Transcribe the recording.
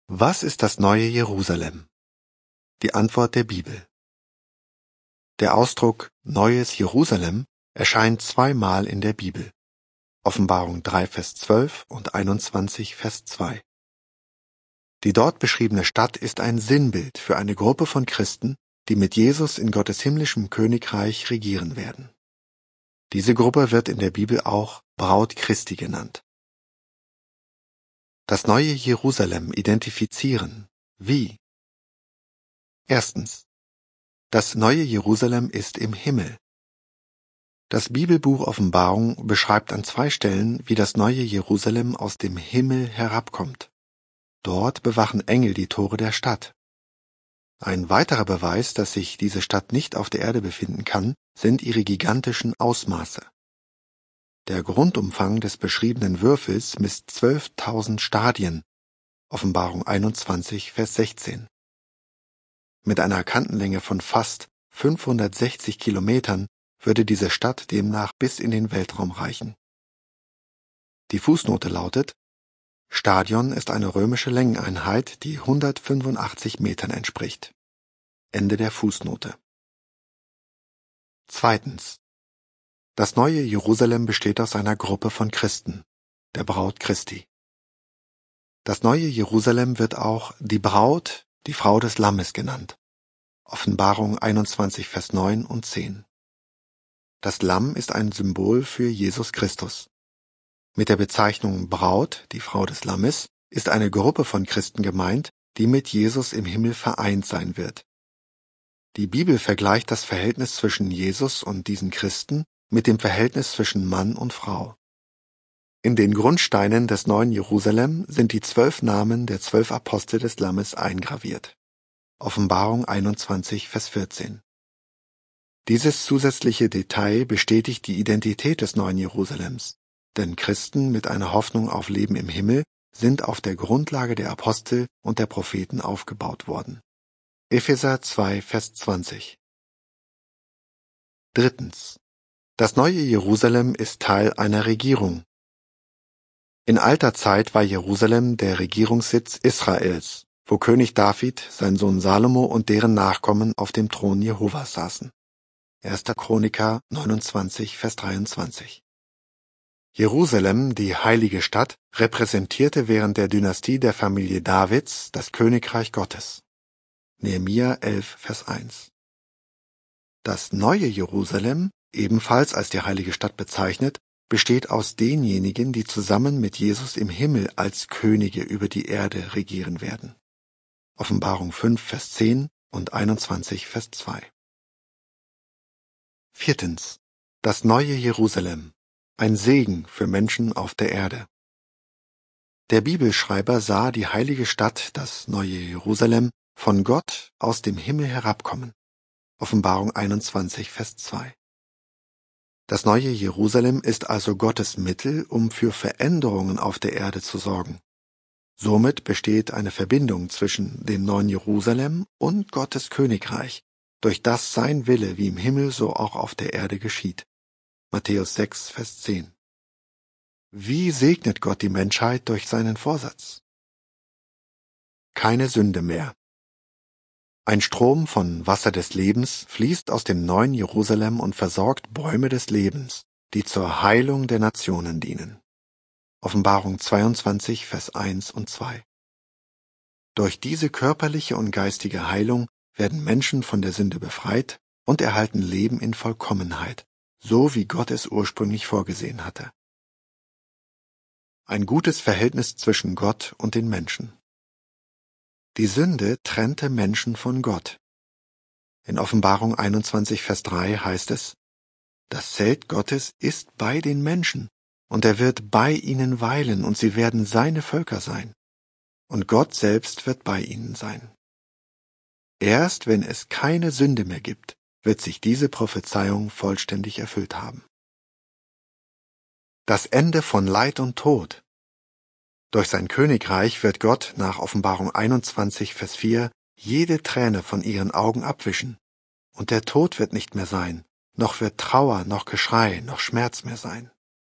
Was ist das neue Jerusalem? Die Antwort der Bibel. Der Ausdruck Neues Jerusalem erscheint zweimal in der Bibel. Offenbarung 3, Vers 12 und 21, Vers 2. Die dort beschriebene Stadt ist ein Sinnbild für eine Gruppe von Christen, die mit Jesus in Gottes himmlischem Königreich regieren werden. Diese Gruppe wird in der Bibel auch Braut Christi genannt. Das neue Jerusalem identifizieren. Wie? Erstens. Das neue Jerusalem ist im Himmel. Das Bibelbuch Offenbarung beschreibt an 2 Stellen, wie das neue Jerusalem aus dem Himmel herabkommt. Dort bewachen Engel die Tore der Stadt. Ein weiterer Beweis, dass sich diese Stadt nicht auf der Erde befinden kann, sind ihre gigantischen Ausmaße. Der Grundumfang des beschriebenen Würfels misst 12.000 Stadien. Offenbarung 21, Vers 16. Mit einer Kantenlänge von fast 560 Kilometern würde diese Stadt demnach bis in den Weltraum reichen. Die Fußnote lautet: Stadion ist eine römische Längeneinheit, die 185 Metern entspricht. Ende der Fußnote. Zweitens. Das neue Jerusalem besteht aus einer Gruppe von Christen, der Braut Christi. Das neue Jerusalem wird auch die Braut, die Frau des Lammes genannt. Offenbarung 21, Vers 9 und 10. Das Lamm ist ein Symbol für Jesus Christus. Mit der Bezeichnung Braut, die Frau des Lammes, ist eine Gruppe von Christen gemeint, die mit Jesus im Himmel vereint sein wird. Die Bibel vergleicht das Verhältnis zwischen Jesus und diesen Christen mit dem Verhältnis zwischen Mann und Frau. In den Grundsteinen des neuen Jerusalem sind die 12 Namen der 12 Apostel des Lammes eingraviert. Offenbarung 21, Vers 14. Dieses zusätzliche Detail bestätigt die Identität des neuen Jerusalems, denn Christen mit einer Hoffnung auf Leben im Himmel sind auf der Grundlage der Apostel und der Propheten aufgebaut worden. Epheser 2, Vers 20. Drittens. Das neue Jerusalem ist Teil einer Regierung. In alter Zeit war Jerusalem der Regierungssitz Israels, wo König David, sein Sohn Salomo und deren Nachkommen auf dem Thron Jehovas saßen. 1. Chroniker 29, Vers 23. Jerusalem, die heilige Stadt, repräsentierte während der Dynastie der Familie Davids das Königreich Gottes. Nehemia 11, Vers 1. Das neue Jerusalem, ebenfalls als die heilige Stadt bezeichnet, besteht aus denjenigen, die zusammen mit Jesus im Himmel als Könige über die Erde regieren werden. Offenbarung 5, Vers 10 und 21, Vers 2. Viertens. Das neue Jerusalem. Ein Segen für Menschen auf der Erde. Der Bibelschreiber sah die heilige Stadt, das neue Jerusalem, von Gott aus dem Himmel herabkommen. Offenbarung 21, Vers 2. Das neue Jerusalem ist also Gottes Mittel, um für Veränderungen auf der Erde zu sorgen. Somit besteht eine Verbindung zwischen dem neuen Jerusalem und Gottes Königreich, durch das sein Wille wie im Himmel so auch auf der Erde geschieht. Matthäus 6, Vers 10. Wie segnet Gott die Menschheit durch seinen Vorsatz? Keine Sünde mehr. Ein Strom von Wasser des Lebens fließt aus dem neuen Jerusalem und versorgt Bäume des Lebens, die zur Heilung der Nationen dienen. Offenbarung 22, Vers 1 und 2. Durch diese körperliche und geistige Heilung werden Menschen von der Sünde befreit und erhalten Leben in Vollkommenheit, so wie Gott es ursprünglich vorgesehen hatte. Ein gutes Verhältnis zwischen Gott und den Menschen. Die Sünde trennte Menschen von Gott. In Offenbarung 21, Vers 3 heißt es: Das Zelt Gottes ist bei den Menschen, und er wird bei ihnen weilen, und sie werden seine Völker sein. Und Gott selbst wird bei ihnen sein. Erst wenn es keine Sünde mehr gibt, wird sich diese Prophezeiung vollständig erfüllt haben. Das Ende von Leid und Tod. Durch sein Königreich wird Gott nach Offenbarung 21, Vers 4 jede Träne von ihren Augen abwischen, und der Tod wird nicht mehr sein, noch wird Trauer, noch Geschrei, noch Schmerz mehr sein.